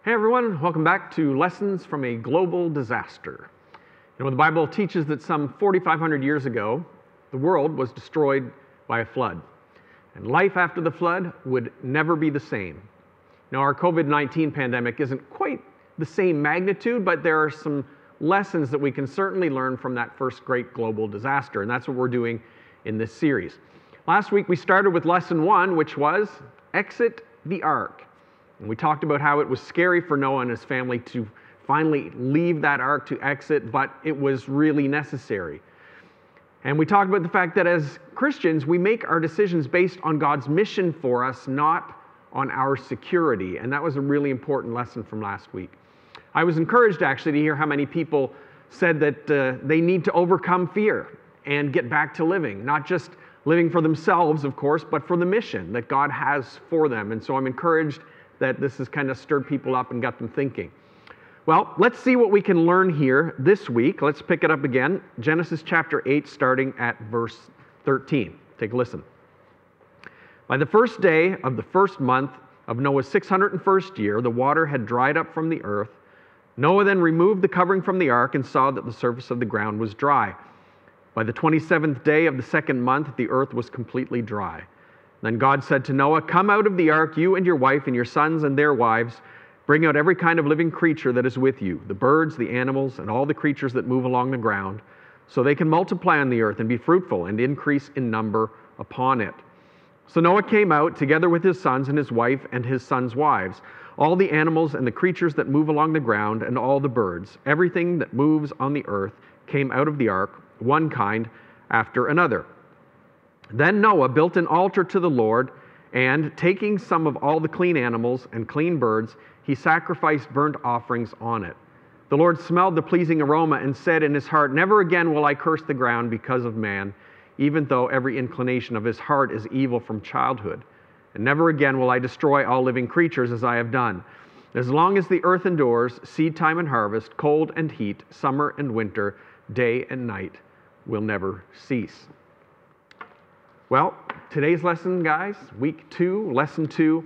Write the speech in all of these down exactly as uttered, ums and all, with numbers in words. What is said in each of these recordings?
Hey everyone, welcome back to Lessons from a Global Disaster. You know, the Bible teaches that some forty-five hundred years ago, the world was destroyed by a flood. And life after the flood would never be the same. Now, our covid nineteen pandemic isn't quite the same magnitude, but there are some lessons that we can certainly learn from that first great global disaster, and that's what we're doing in this series. Last week we started with lesson one, which was exit the ark. And we talked about how it was scary for Noah and his family to finally leave that ark to exit, but it was really necessary. And we talked about the fact that as Christians, we make our decisions based on God's mission for us, not on our security. And that was a really important lesson from last week. I was encouraged actually to hear how many people said that uh, they need to overcome fear and get back to living, not just living for themselves, of course, but for the mission that God has for them. And so I'm encouraged that this has kind of stirred people up and got them thinking. Well, let's see what we can learn here this week. Let's pick it up again. Genesis chapter eight, starting at verse thirteen. Take a listen. By the first day of the first month of Noah's six hundred first year, the water had dried up from the earth. Noah then removed the covering from the ark and saw that the surface of the ground was dry. By the twenty-seventh day of the second month, the earth was completely dry. Then God said to Noah, "Come out of the ark, you and your wife and your sons and their wives. Bring out every kind of living creature that is with you, the birds, the animals, and all the creatures that move along the ground, so they can multiply on the earth and be fruitful and increase in number upon it." So Noah came out together with his sons and his wife and his sons' wives, all the animals and the creatures that move along the ground and all the birds. Everything that moves on the earth came out of the ark, one kind after another. Then Noah built an altar to the Lord, and taking some of all the clean animals and clean birds, he sacrificed burnt offerings on it. The Lord smelled the pleasing aroma and said in his heart, "Never again will I curse the ground because of man, even though every inclination of his heart is evil from childhood. And never again will I destroy all living creatures as I have done. As long as the earth endures, seed time and harvest, cold and heat, summer and winter, day and night will never cease." Well, today's lesson, guys, week two, lesson two,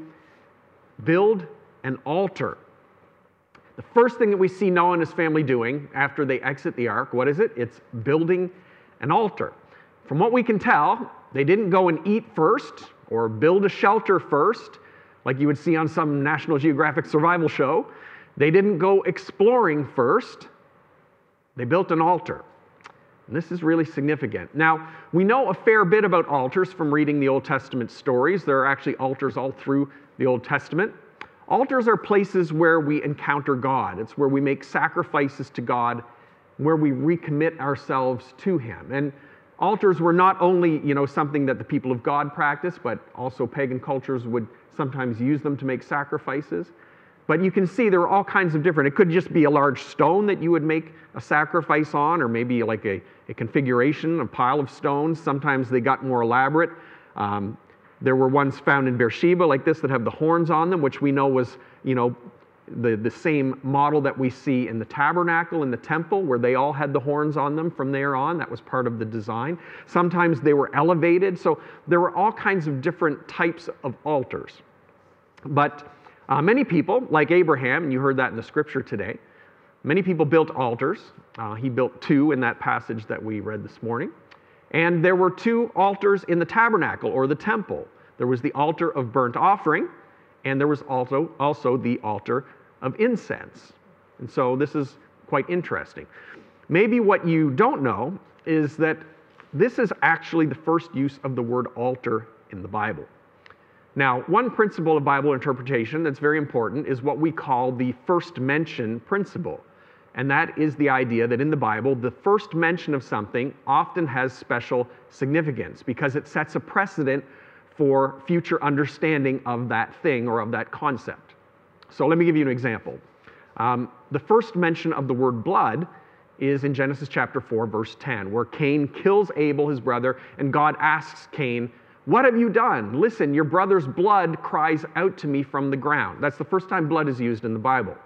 build an altar. The first thing that we see Noah and his family doing after they exit the ark, what is it? It's building an altar. From what we can tell, they didn't go and eat first or build a shelter first, like you would see on some National Geographic survival show. They didn't go exploring first. They built an altar. And this is really significant. Now, we know a fair bit about altars from reading the Old Testament stories. There are actually altars all through the Old Testament. Altars are places where we encounter God. It's where we make sacrifices to God, where we recommit ourselves to Him. And altars were not only, you know, something that the people of God practiced, but also pagan cultures would sometimes use them to make sacrifices. But you can see there are all kinds of different, it could just be a large stone that you would make a sacrifice on, or maybe like a, a configuration, a pile of stones. Sometimes they got more elaborate. Um, there were ones found in Beersheba like this that have the horns on them, which we know was, you know, the, the same model that we see in the tabernacle in the temple, where they all had the horns on them from there on. That was part of the design. Sometimes they were elevated. So there were all kinds of different types of altars. But Uh, many people, like Abraham, and you heard that in the scripture today, many people built altars. Uh, he built two in that passage that we read this morning. And there were two altars in the tabernacle or the temple. There was the altar of burnt offering, and there was also, also the altar of incense. And so this is quite interesting. Maybe what you don't know is that this is actually the first use of the word altar in the Bible. Now, one principle of Bible interpretation that's very important is what we call the first mention principle. And that is the idea that in the Bible, the first mention of something often has special significance because it sets a precedent for future understanding of that thing or of that concept. So let me give you an example. Um, the first mention of the word blood is in Genesis chapter four, verse ten, where Cain kills Abel, his brother, and God asks Cain, "What have you done? Listen, your brother's blood cries out to me from the ground." That's the first time blood is used in the Bible.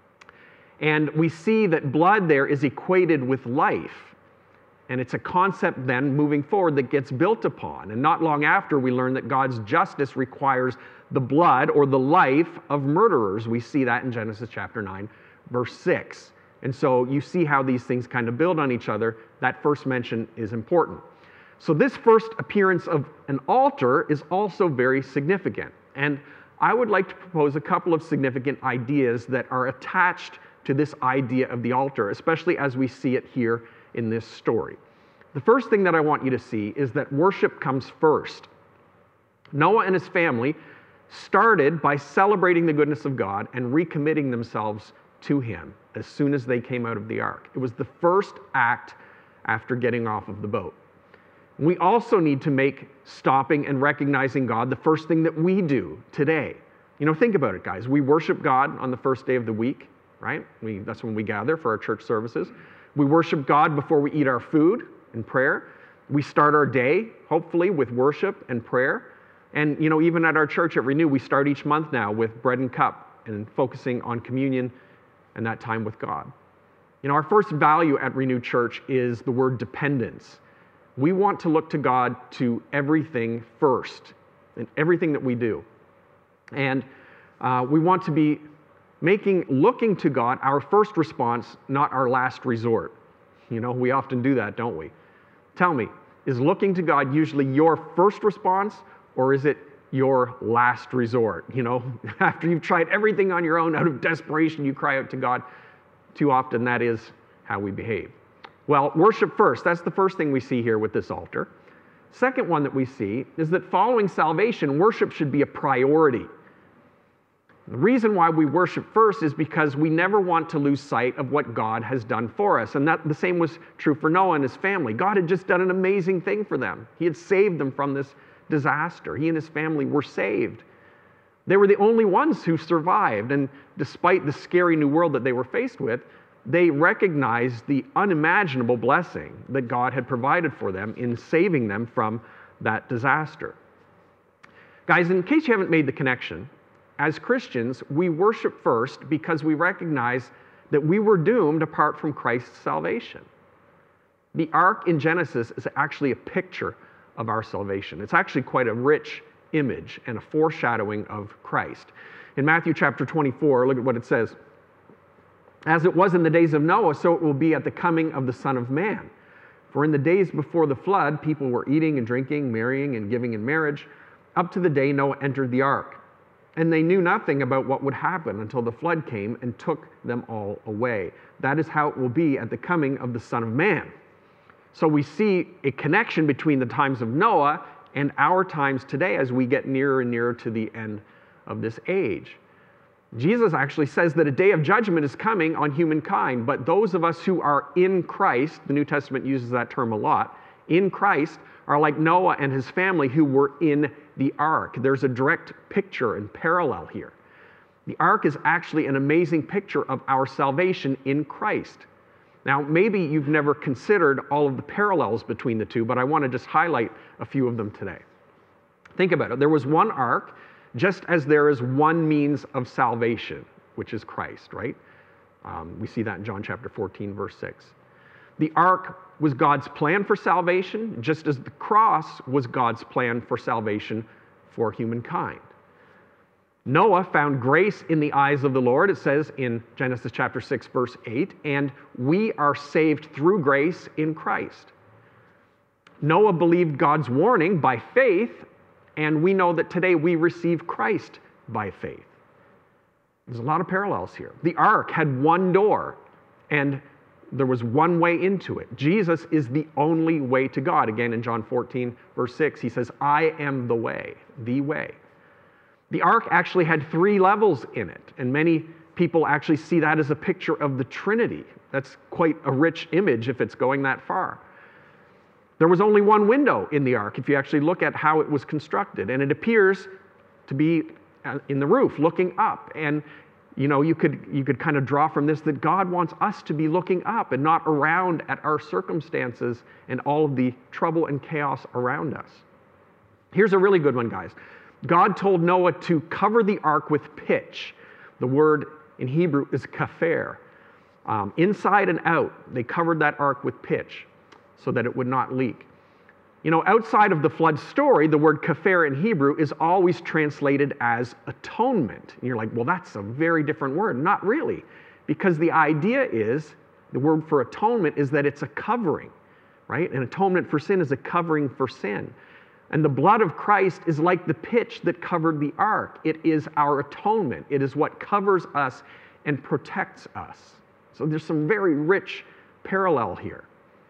And we see that blood there is equated with life. And it's a concept then moving forward that gets built upon. And not long after, we learn that God's justice requires the blood or the life of murderers. We see that in Genesis chapter nine, verse six. And so you see how these things kind of build on each other. That first mention is important. So this first appearance of an altar is also very significant. And I would like to propose a couple of significant ideas that are attached to this idea of the altar, especially as we see it here in this story. The first thing that I want you to see is that worship comes first. Noah and his family started by celebrating the goodness of God and recommitting themselves to him as soon as they came out of the ark. It was the first act after getting off of the boat. We also need to make stopping and recognizing God the first thing that we do today. You know, think about it, guys. We worship God on the first day of the week, right? We, that's when we gather for our church services. We worship God before we eat our food and prayer. We start our day, hopefully, with worship and prayer. And, you know, even at our church at Renew, we start each month now with bread and cup and focusing on communion and that time with God. You know, our first value at Renew Church is the word dependence. We want to look to God to everything first, in everything that we do. And uh, we want to be making looking to God our first response, not our last resort. You know, we often do that, don't we? Tell me, is looking to God usually your first response, or is it your last resort? You know, after you've tried everything on your own, out of desperation, you cry out to God. Too often that is how we behave. Well, worship first. That's the first thing we see here with this altar. Second one that we see is that following salvation, worship should be a priority. The reason why we worship first is because we never want to lose sight of what God has done for us. And that the same was true for Noah and his family. God had just done an amazing thing for them. He had saved them from this disaster. He and his family were saved. They were the only ones who survived. And despite the scary new world that they were faced with, they recognized the unimaginable blessing that God had provided for them in saving them from that disaster. Guys, in case you haven't made the connection, as Christians, we worship first because we recognize that we were doomed apart from Christ's salvation. The ark in Genesis is actually a picture of our salvation. It's actually quite a rich image and a foreshadowing of Christ. In Matthew chapter twenty-four, look at what it says. As it was in the days of Noah, so it will be at the coming of the Son of Man. For in the days before the flood, people were eating and drinking, marrying and giving in marriage, up to the day Noah entered the ark. And they knew nothing about what would happen until the flood came and took them all away. That is how it will be at the coming of the Son of Man. So we see a connection between the times of Noah and our times today as we get nearer and nearer to the end of this age. Jesus actually says that a day of judgment is coming on humankind, but those of us who are in Christ, the New Testament uses that term a lot, in Christ are like Noah and his family who were in the ark. There's a direct picture and parallel here. The ark is actually an amazing picture of our salvation in Christ. Now, maybe you've never considered all of the parallels between the two, but I want to just highlight a few of them today. Think about it. There was one ark, just as there is one means of salvation, which is Christ, right? Um, we see that in John chapter fourteen, verse six. The ark was God's plan for salvation, just as the cross was God's plan for salvation for humankind. Noah found grace in the eyes of the Lord, it says in Genesis chapter six, verse eight, and we are saved through grace in Christ. Noah believed God's warning by faith, and we know that today we receive Christ by faith. There's a lot of parallels here. The ark had one door, and there was one way into it. Jesus is the only way to God. Again, in John fourteen, verse six, he says, I am the way, the way. The ark actually had three levels in it, and many people actually see that as a picture of the Trinity. That's quite a rich image if it's going that far. There was only one window in the ark, if you actually look at how it was constructed, and it appears to be in the roof, looking up. And you know, you could you could kind of draw from this that God wants us to be looking up and not around at our circumstances and all of the trouble and chaos around us. Here's a really good one, guys. God told Noah to cover the ark with pitch. The word in Hebrew is kafer. Um, inside and out, they covered that ark with pitch so that it would not leak. You know, outside of the flood story, the word kafar in Hebrew is always translated as atonement. And you're like, well, that's a very different word. Not really, because the idea is, the word for atonement is that it's a covering, right? An atonement for sin is a covering for sin. And the blood of Christ is like the pitch that covered the ark. It is our atonement. It is what covers us and protects us. So there's some very rich parallel here.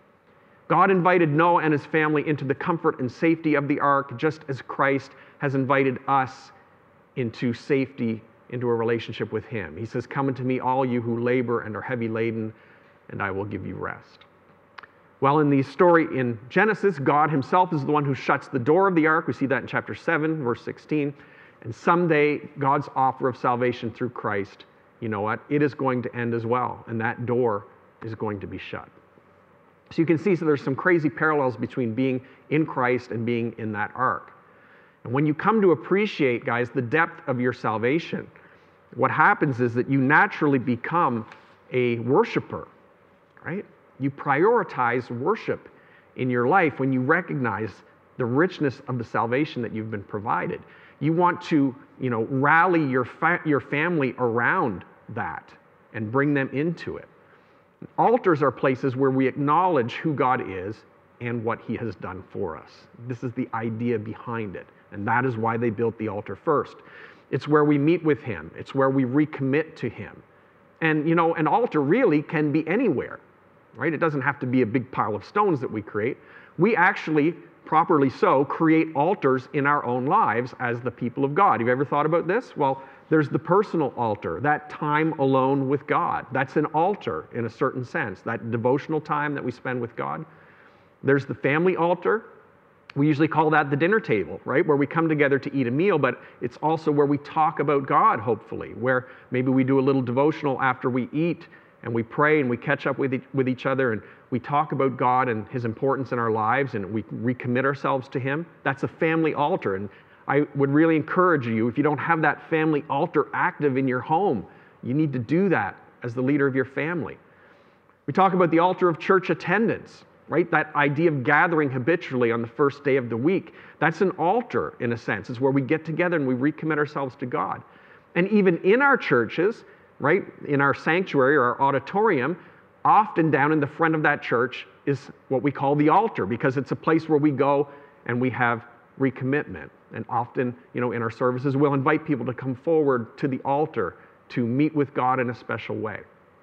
God invited Noah and his family into the comfort and safety of the ark, just as Christ has invited us into safety, into a relationship with him. He says, "Come unto me, all you who labor and are heavy laden, and I will give you rest." Well, in the story in Genesis, God himself is the one who shuts the door of the ark. We see that in chapter seven, verse sixteen. And someday, God's offer of salvation through Christ, you know what? It is going to end as well, and that door is going to be shut. So you can see, so there's some crazy parallels between being in Christ and being in that ark. And when you come to appreciate, guys, the depth of your salvation, what happens is that you naturally become a worshiper, right? You prioritize worship in your life when you recognize the richness of the salvation that you've been provided. You want to, you know, rally your fa- your family around that and bring them into it. Altars are places where we acknowledge who God is and what he has done for us. This is the idea behind it, and that is why they built the altar first. It's where we meet with him. It's where we recommit to him. And, you know, an altar really can be anywhere, right? It doesn't have to be a big pile of stones that we create. We actually, properly so, create altars in our own lives as the people of God. Have you ever thought about this? Well, there's the personal altar, that time alone with God. That's an altar in a certain sense, that devotional time that we spend with God. There's the family altar. We usually call that the dinner table, right? Where we come together to eat a meal, but it's also where we talk about God, hopefully, where maybe we do a little devotional after we eat and we pray and we catch up with each, with each other and we talk about God and his importance in our lives and we recommit ourselves to him. That's a family altar. And I would really encourage you, if you don't have that family altar active in your home, you need to do that as the leader of your family. We talk about the altar of church attendance, right? That idea of gathering habitually on the first day of the week. That's an altar, in a sense. It's where we get together and we recommit ourselves to God. And even in our churches, right, in our sanctuary or our auditorium, often down in the front of that church is what we call the altar, because it's a place where we go and we have recommitment. And often, you know, in our services, we'll invite people to come forward to the altar to meet with God in a special way.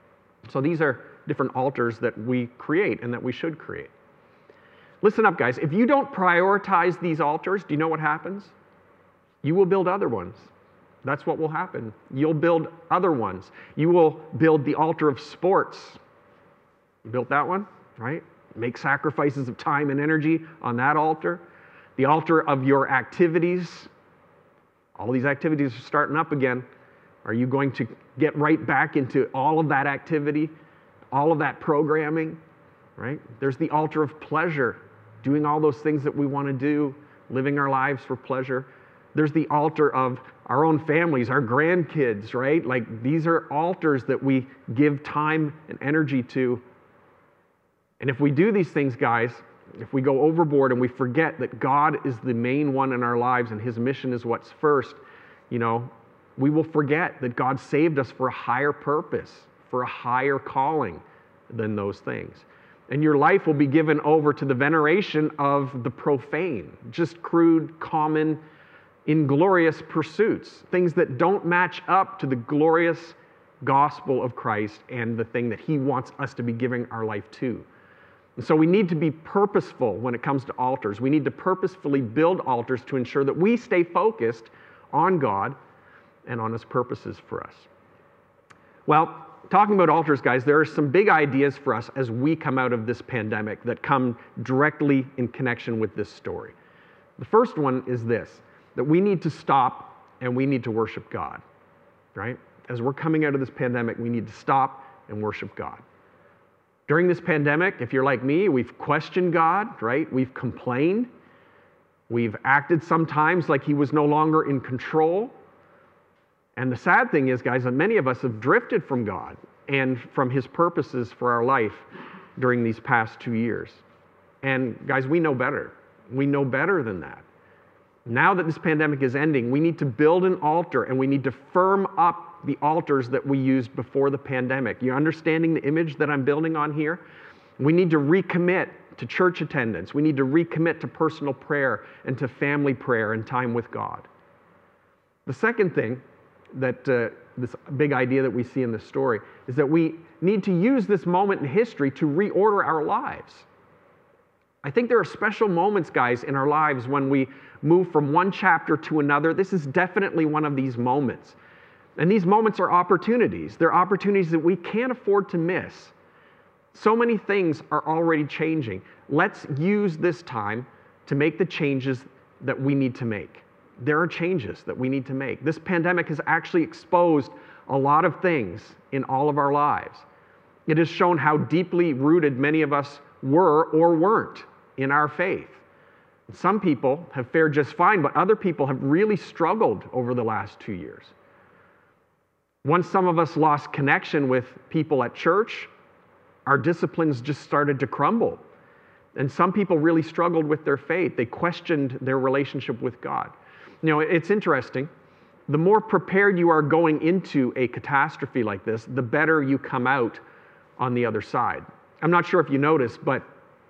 So these are different altars that we create and that we should create. Listen up, guys. If you don't prioritize these altars, do you know what happens? You will build other ones. That's what will happen. You'll build other ones. You will build the altar of sports. You built that one, right? Make sacrifices of time and energy on that altar. The altar of your activities. All these activities are starting up again. Are you going to get right back into all of that activity, all of that programming, right? There's the altar of pleasure, doing all those things that we want to do, living our lives for pleasure. There's the altar of our own families, our grandkids, right? Like, these are altars that we give time and energy to. And if we do these things, guys, if we go overboard and we forget that God is the main one in our lives and his mission is what's first, you know, we will forget that God saved us for a higher purpose, for a higher calling than those things. And your life will be given over to the veneration of the profane, just crude, common, inglorious pursuits, things that don't match up to the glorious gospel of Christ and the thing that he wants us to be giving our life to. And so we need to be purposeful when it comes to altars. We need to purposefully build altars to ensure that we stay focused on God and on his purposes for us. Well, talking about altars, guys, there are some big ideas for us as we come out of this pandemic that come directly in connection with this story. The first one is this, that we need to stop and we need to worship God, right? As we're coming out of this pandemic, we need to stop and worship God. During this pandemic, if you're like me, we've questioned God, right? We've complained. We've acted sometimes like he was no longer in control. And the sad thing is, guys, that many of us have drifted from God and from his purposes for our life during these past two years. And guys, we know better. We know better than that. Now that this pandemic is ending, we need to build an altar and we need to firm up the altars that we used before the pandemic. You understanding the image that I'm building on here? We need to recommit to church attendance. We need to recommit to personal prayer and to family prayer and time with God. The second thing that uh, this big idea that we see in this story is that we need to use this moment in history to reorder our lives. I think there are special moments, guys, in our lives when we move from one chapter to another. This is definitely one of these moments. And these moments are opportunities. They're opportunities that we can't afford to miss. So many things are already changing. Let's use this time to make the changes that we need to make. There are changes that we need to make. This pandemic has actually exposed a lot of things in all of our lives. It has shown how deeply rooted many of us were or weren't in our faith. Some people have fared just fine, but other people have really struggled over the last two years. Once some of us lost connection with people at church, our disciplines just started to crumble. And some people really struggled with their faith. They questioned their relationship with God. You know, it's interesting. The more prepared you are going into a catastrophe like this, the better you come out on the other side. I'm not sure if you noticed, but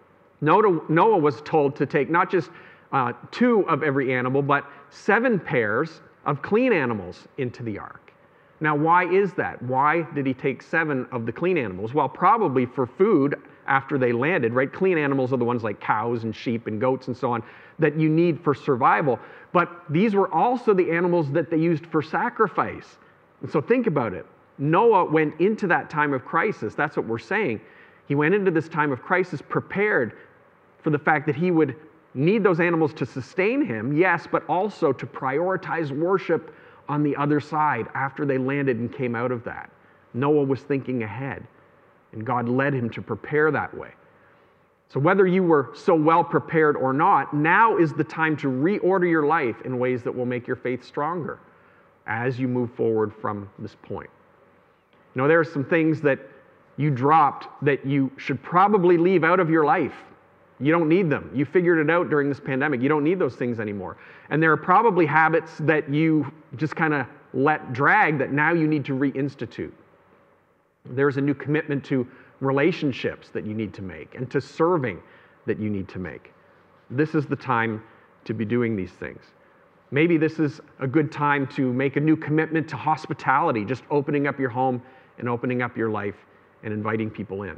Noah was told to take not just uh, two of every animal, but seven pairs of clean animals into the ark. Now, why is that? Why did he take seven of the clean animals? Well, probably for food after they landed, right? Clean animals are the ones like cows and sheep and goats and so on that you need for survival. But these were also the animals that they used for sacrifice. And so think about it. Noah went into that time of crisis. That's what we're saying. He went into this time of crisis prepared for the fact that he would need those animals to sustain him, yes, but also to prioritize worship on the other side after they landed and came out of that. Noah was thinking ahead, and God led him to prepare that way. So whether you were so well prepared or not, now is the time to reorder your life in ways that will make your faith stronger as you move forward from this point. You know, there are some things that you dropped that you should probably leave out of your life. You don't need them. You figured it out during this pandemic. You don't need those things anymore. And there are probably habits that you just kind of let drag that now you need to reinstitute. There's a new commitment to relationships that you need to make and to serving that you need to make. This is the time to be doing these things. Maybe this is a good time to make a new commitment to hospitality, just opening up your home and opening up your life and inviting people in.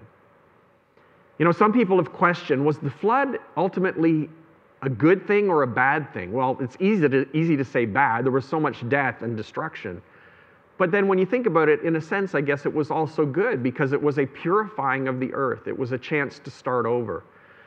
You know, some people have questioned, was the flood ultimately a good thing or a bad thing? Well, it's easy to, easy to say bad. There was so much death and destruction. But then when you think about it, in a sense, I guess it was also good because it was a purifying of the earth. It was a chance to start over.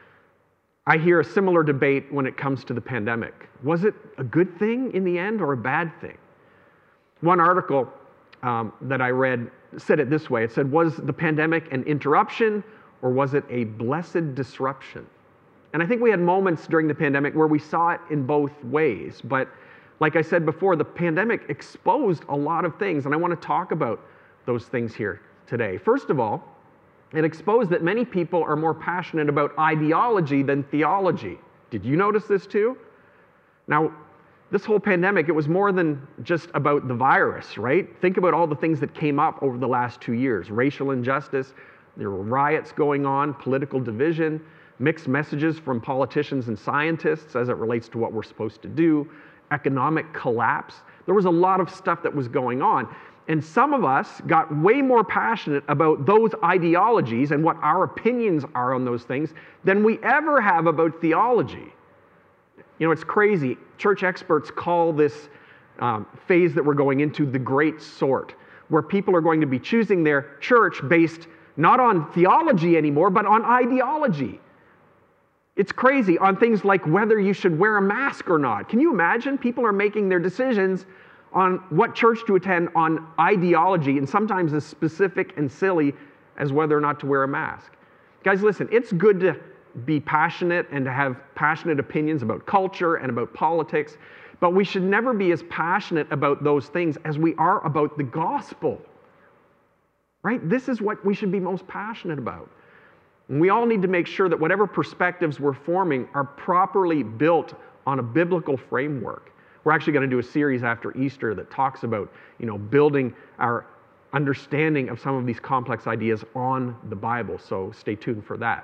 I hear a similar debate when it comes to the pandemic. Was it a good thing in the end or a bad thing? One article um, that I read said it this way. It said, was the pandemic an interruption or was it a blessed disruption? And I think we had moments during the pandemic where we saw it in both ways. But like I said before, the pandemic exposed a lot of things, and I want to talk about those things here today. First of all, it exposed that many people are more passionate about ideology than theology. Did you notice this too? Now, this whole pandemic, it was more than just about the virus, right? Think about all the things that came up over the last two years. Racial injustice, there were riots going on, political division, mixed messages from politicians and scientists as it relates to what we're supposed to do, economic collapse. There was a lot of stuff that was going on. And some of us got way more passionate about those ideologies and what our opinions are on those things than we ever have about theology. You know, it's crazy. Church experts call this um, phase that we're going into the great sort, where people are going to be choosing their church based not on theology anymore, but on ideology. It's crazy on things like whether you should wear a mask or not. Can you imagine? People are making their decisions on what church to attend on ideology, and sometimes as specific and silly as whether or not to wear a mask. Guys, listen, it's good to be passionate and to have passionate opinions about culture and about politics, but we should never be as passionate about those things as we are about the gospel. Right? This is what we should be most passionate about. And we all need to make sure that whatever perspectives we're forming are properly built on a biblical framework. We're actually going to do a series after Easter that talks about, you know, building our understanding of some of these complex ideas on the Bible, so stay tuned for that.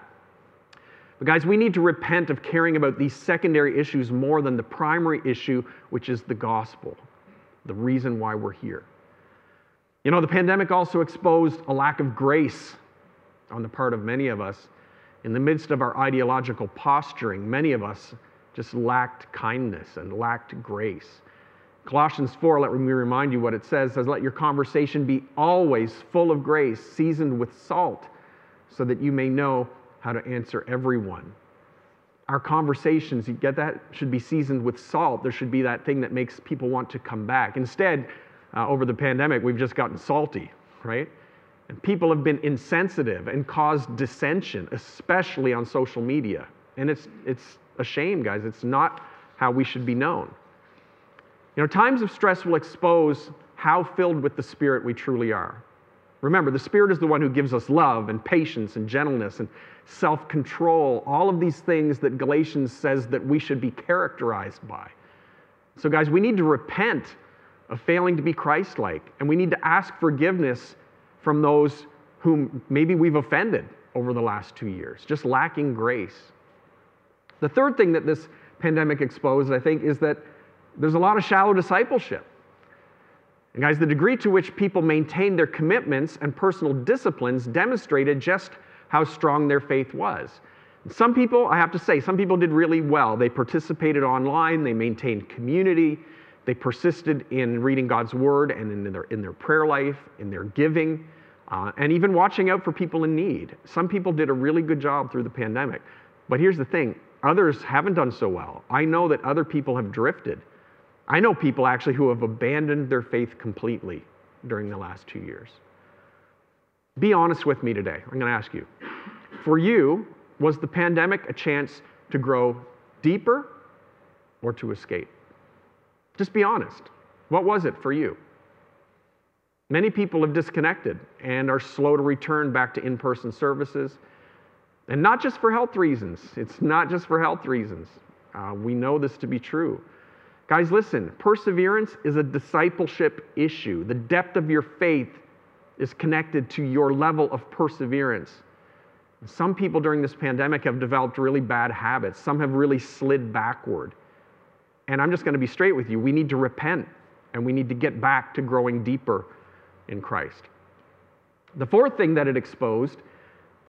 But guys, we need to repent of caring about these secondary issues more than the primary issue, which is the gospel, the reason why we're here. You know, the pandemic also exposed a lack of grace on the part of many of us. In the midst of our ideological posturing, many of us just lacked kindness and lacked grace. Colossians four, let me remind you what it says. It says, let your conversation be always full of grace, seasoned with salt, so that you may know how to answer everyone. Our conversations, you get that, should be seasoned with salt. There should be that thing that makes people want to come back. Instead, uh, over the pandemic, we've just gotten salty, right? And people have been insensitive and caused dissension, especially on social media. And it's it's a shame, guys. It's not how we should be known. You know, times of stress will expose how filled with the Spirit we truly are. Remember, the Spirit is the one who gives us love and patience and gentleness and self-control, all of these things that Galatians says that we should be characterized by. So guys, we need to repent of failing to be Christ-like, and we need to ask forgiveness from those whom maybe we've offended over the last two years, just lacking grace. The third thing that this pandemic exposed, I think, is that there's a lot of shallow discipleship. And guys, the degree to which people maintained their commitments and personal disciplines demonstrated just how strong their faith was. Some people, I have to say, some people did really well. They participated online, they maintained community, they persisted in reading God's Word and in their, in their prayer life, in their giving, uh, and even watching out for people in need. Some people did a really good job through the pandemic. But here's the thing, others haven't done so well. I know that other people have drifted. I know people actually who have abandoned their faith completely during the last two years. Be honest with me today. I'm going to ask you. For you, was the pandemic a chance to grow deeper or to escape? Just be honest. What was it for you? Many people have disconnected and are slow to return back to in-person services. And not just for health reasons. It's not just for health reasons. Uh, we know this to be true. Guys, listen, perseverance is a discipleship issue. The depth of your faith is connected to your level of perseverance. Some people during this pandemic have developed really bad habits. Some have really slid backward. And I'm just going to be straight with you. We need to repent, and we need to get back to growing deeper in Christ. The fourth thing that it exposed